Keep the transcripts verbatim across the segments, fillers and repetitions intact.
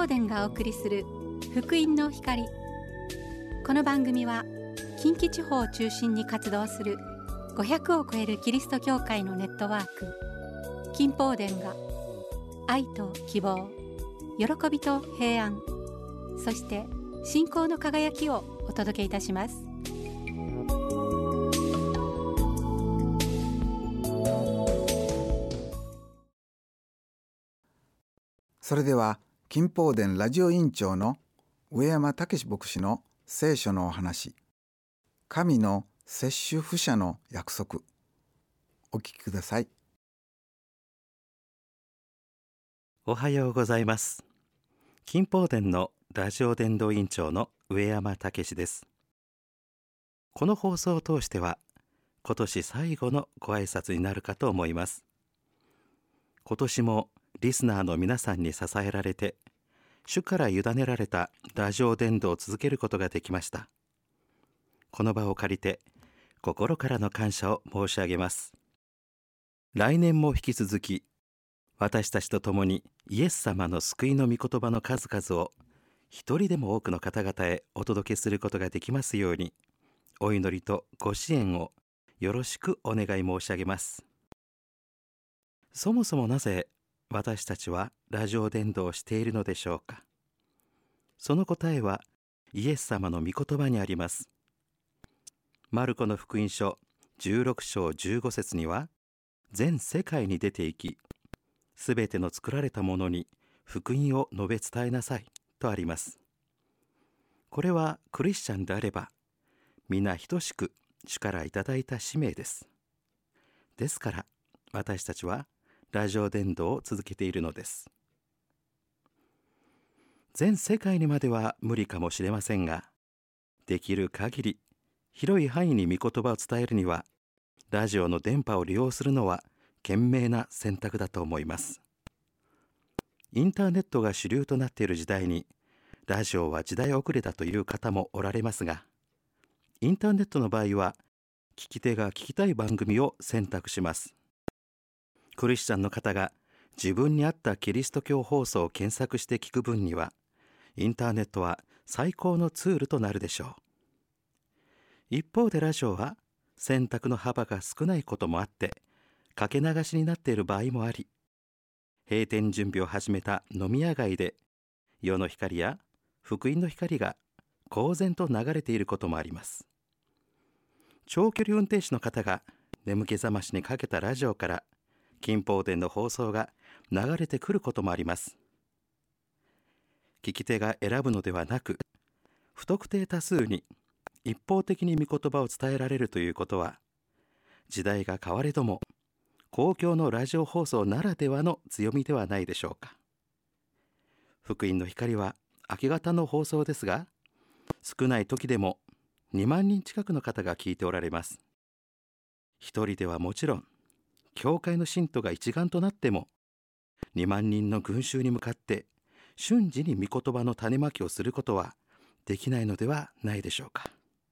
宝殿がお送りする福音の光。この番組は近畿地方を中心に活動するごひゃくを超えるキリスト教会のネットワーク金宝殿が愛と希望、喜びと平安、そして信仰の輝きをお届けいたします。 それでは金宝殿ラジオ委員長の上山武牧師の聖書のお話、神の摂取不捨の約束、お聞きください。 おはようございます。金宝殿のラジオ伝道委員長の上山武です。この放送を通しては今年最後のご挨拶になるかと思います。今年もリスナーの皆さんに支えられて、主から委ねられたラジオ伝道を続けることができました。この場を借りて心からの感謝を申し上げます。来年も引き続き私たちと共にイエス様の救いの御言葉の数々を一人でも多くの方々へお届けすることができますように、お祈りとご支援をよろしくお願い申し上げます。そもそもなぜ私たちはラジオ伝道をしているのでしょうか。その答えはイエス様の御言葉にあります。マルコの福音書じゅうろく章じゅうご節には、全世界に出て行き、すべての作られたものに福音を述べ伝えなさいとあります。これはクリスチャンであれば皆等しく主からいただいた使命です。ですから私たちはラジオ伝道を続けているのです。全世界にまでは無理かもしれませんが、できる限り広い範囲に御言葉を伝えるには、ラジオの電波を利用するのは賢明な選択だと思います。インターネットが主流となっている時代に、ラジオは時代遅れだという方もおられますが、インターネットの場合は聞き手が聞きたい番組を選択します。クリスチャンの方が自分に合ったキリスト教放送を検索して聞く分には、インターネットは最高のツールとなるでしょう。一方でラジオは選択の幅が少ないこともあって、かけ流しになっている場合もあり、閉店準備を始めた飲み屋街で世の光や福音の光が公然と流れていることもあります。長距離運転手の方が眠気覚ましにかけたラジオから金宝殿の放送が流れてくることもあります。聞き手が選ぶのではなく、不特定多数に一方的に御言葉を伝えられるということは、時代が変われども公共のラジオ放送ならではの強みではないでしょうか。福音の光は明け方の放送ですが、少ない時でもにまん人近くの方が聞いておられます。一人ではもちろん、教会の信徒が一丸となってもにまん人の群衆に向かって瞬時に御言葉の種まきをすることはできないのではないでしょうか。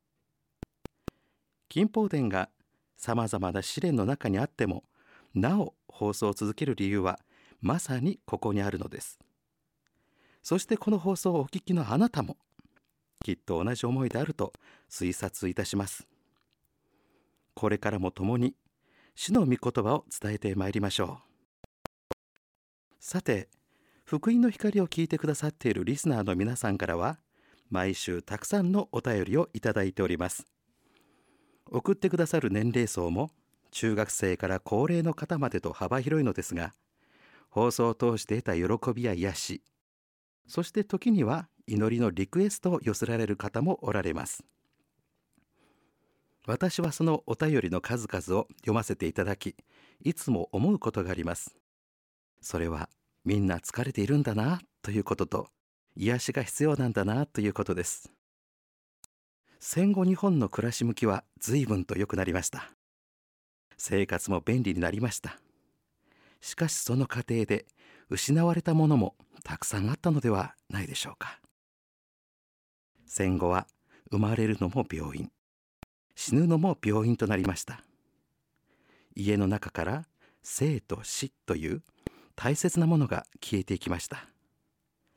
金宝殿がさまざまな試練の中にあってもなお放送を続ける理由はまさにここにあるのです。そしてこの放送をお聞きのあなたもきっと同じ思いであると推察いたします。これからも共に主の御言葉を伝えてまいりましょう。さて、福音の光を聞いてくださっているリスナーの皆さんからは毎週たくさんのお便りをいただいております。送ってくださる年齢層も中学生から高齢の方までと幅広いのですが、放送を通して得た喜びや癒し、そして時には祈りのリクエストを寄せられる方もおられます。私はそのお便りの数々を読ませていただき、いつも思うことがあります。それはみんな疲れているんだなということと、癒しが必要なんだなということです。戦後日本の暮らし向きは随分と良くなりました。生活も便利になりました。しかしその過程で失われたものもたくさんあったのではないでしょうか。戦後は生まれるのも病院、死ぬのも病院となりました。家の中から生と死という大切なものが消えていきました。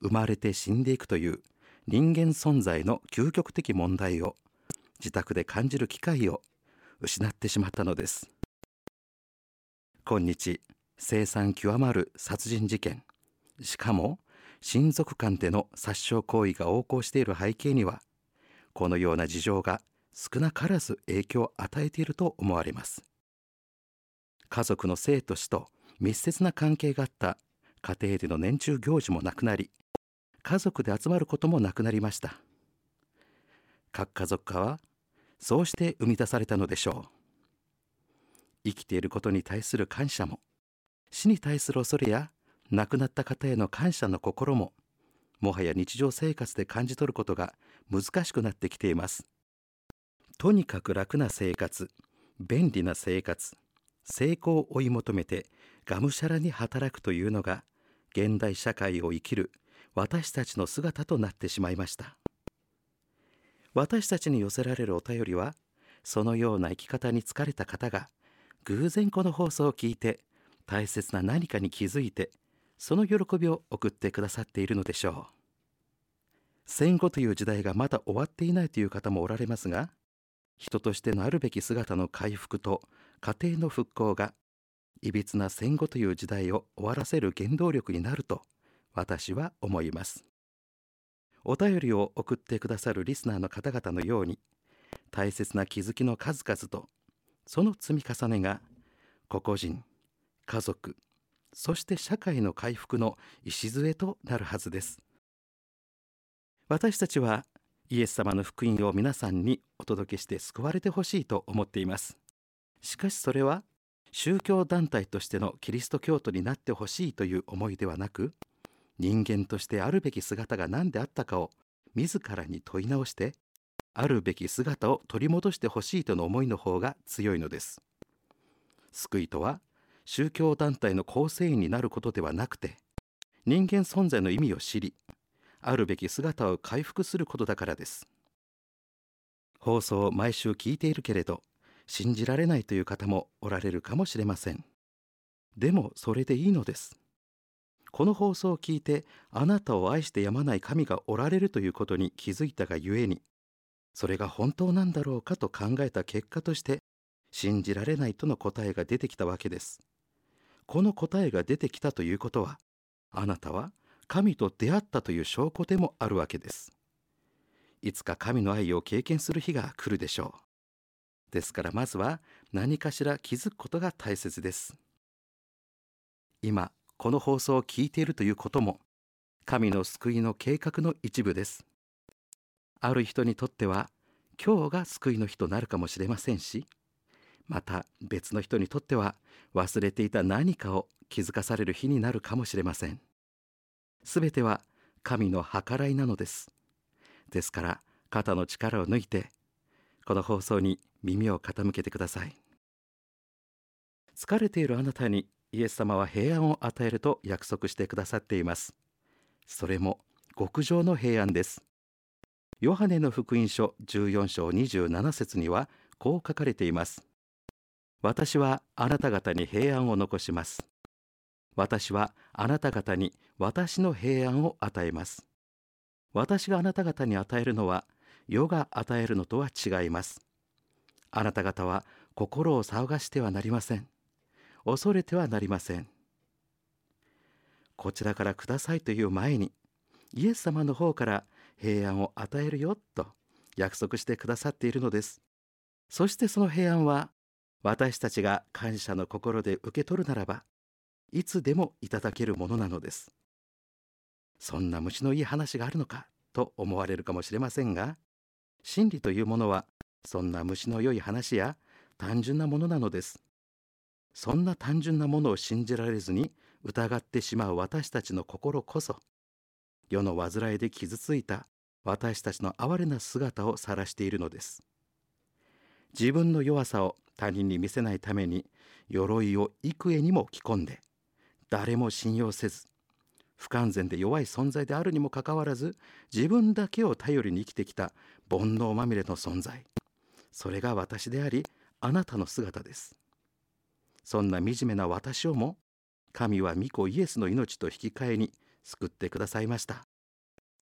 生まれて死んでいくという人間存在の究極的問題を自宅で感じる機会を失ってしまったのです。今日凄惨極まる殺人事件、しかも親族間での殺傷行為が横行している背景には、このような事情が少なからず影響を与えていると思われます。家族の生と死と密接な関係があった家庭での年中行事もなくなり、家族で集まることもなくなりました。各家族化はそうして生み出されたのでしょう。生きていることに対する感謝も、死に対する恐れや亡くなった方への感謝の心も、もはや日常生活で感じ取ることが難しくなってきています。とにかく楽な生活、便利な生活、成功を追い求めてがむしゃらに働くというのが現代社会を生きる私たちの姿となってしまいました。私たちに寄せられるお便りは、そのような生き方に疲れた方が偶然この放送を聞いて大切な何かに気づいて、その喜びを送ってくださっているのでしょう。戦後という時代がまだ終わっていないという方もおられますが、人としてのあるべき姿の回復と家庭の復興がいびつな戦後という時代を終わらせる原動力になると私は思います。お便りを送ってくださるリスナーの方々のように、大切な気づきの数々とその積み重ねが個々人、家族、そして社会の回復の礎となるはずです。私たちはイエス様の福音を皆さんにお届けして救われてほしいと思っています。しかしそれは宗教団体としてのキリスト教徒になってほしいという思いではなく、人間としてあるべき姿が何であったかを自らに問い直して、あるべき姿を取り戻してほしいとの思いの方が強いのです。救いとは宗教団体の構成員になることではなくて、人間存在の意味を知り、あるべき姿を回復することだからです。放送を毎週聞いているけれど信じられないという方もおられるかもしれません。でもそれでいいのです。この放送を聞いて、あなたを愛してやまない神がおられるということに気づいたがゆえに、それが本当なんだろうかと考えた結果として、信じられないとの答えが出てきたわけです。この答えが出てきたということは、あなたは神と出会ったという証拠でもあるわけです。いつか神の愛を経験する日が来るでしょう。ですからまずは何かしら気づくことが大切です。今この放送を聞いているということも、神の救いの計画の一部です。ある人にとっては今日が救いの日となるかもしれませんし、また別の人にとっては忘れていた何かを気づかされる日になるかもしれません。すべては神の計らいなのです。ですから肩の力を抜いて、この放送に耳を傾けてください。疲れているあなたにイエス様は平安を与えると約束してくださっています。それも極上の平安です。ヨハネの福音書じゅうよん章にじゅうなな節にはこう書かれています。私はあなた方に平安を残します。私はあなた方に私の平安を与えます。私があなた方に与えるのは世が与えるのとは違います。あなた方は心を騒がしてはなりません。恐れてはなりません。こちらからくださいという前に、イエス様の方から平安を与えるよと約束してくださっているのです。そしてその平安は、私たちが感謝の心で受け取るならば、いつでもいただけるものなのです。そんな虫のいい話があるのかと思われるかもしれませんが、真理というものはそんな虫の良い話や単純なものなのです。そんな単純なものを信じられずに疑ってしまう私たちの心こそ、世の煩いで傷ついた私たちの哀れな姿を晒しているのです。自分の弱さを他人に見せないために鎧を幾重にも着込んで、誰も信用せず、不完全で弱い存在であるにもかかわらず、自分だけを頼りに生きてきた煩悩まみれの存在、それが私であり、あなたの姿です。そんな惨めな私をも、神は御子イエスの命と引き換えに救ってくださいました。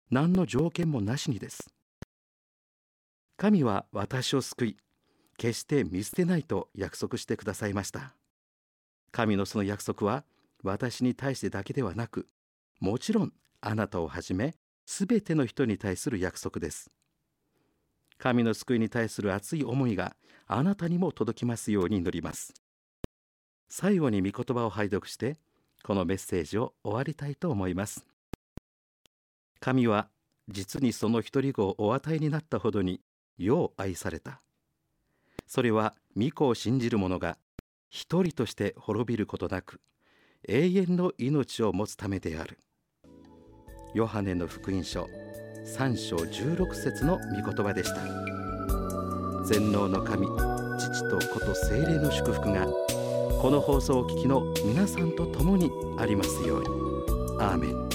何の条件もなしにです。神は私を救い、決して見捨てないと約束してくださいました。神のその約束は私に対してだけではなく、もちろんあなたをはじめすべての人に対する約束です。神の救いに対する熱い思いがあなたにも届きますように祈ります。最後に御言葉を拝読してこのメッセージを終わりたいと思います。神は実にその一人子をお与えになったほどによう愛された。それは御子を信じる者が一人として滅びることなく永遠の命を持つためである。ヨハネの福音書さん章じゅうろく節の御言葉でした。全能の神、父と子と聖霊の祝福がこの放送をお聞きの皆さんと共にありますように。アーメン。